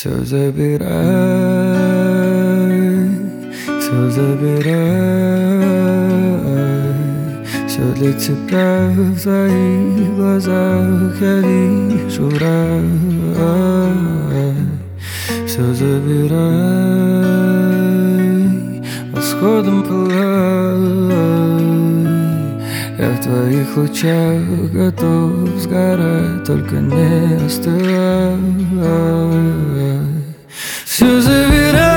Все забирай, все забирай. Все для тебя в твоих глазах я вижу рай. Все забирай, восходом пылай. Я в твоих лучах готов сгорать, только не остывай. Все забирай,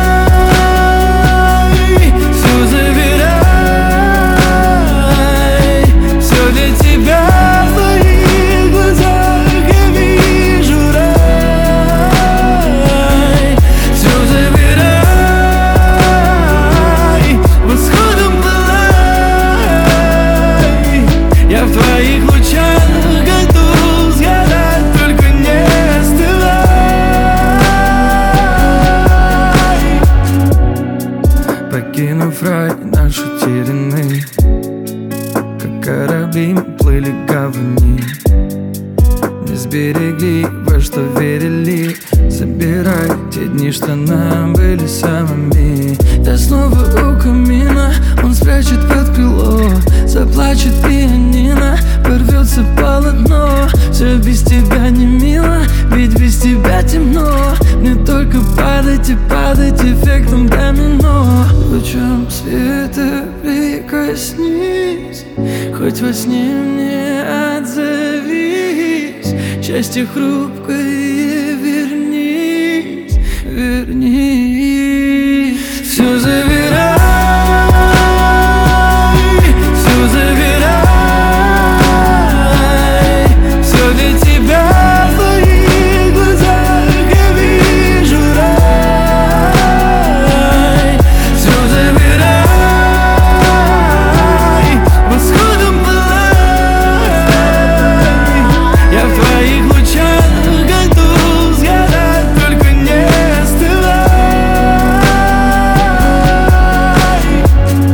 все забирай. Все для тебя в твоих глазах я вижу рай. Все забирай, восходом пылай. Я в твоих лучах готов сгорать, только не остывай. Покинув рай наш утерянный, как корабли мы плыли к гавани. Не сберегли, во что верили. Забирай те дни, что нам были самыми. Я снова у камина, он спрячет под крыло. Заплачет пианино, порвется полотно. Все без тебя не мило, ведь без тебя темно. Мне только падать и падать эффектом домино. Лучом света прикоснись, хоть во сне мне отзовись. Счастье хрупкое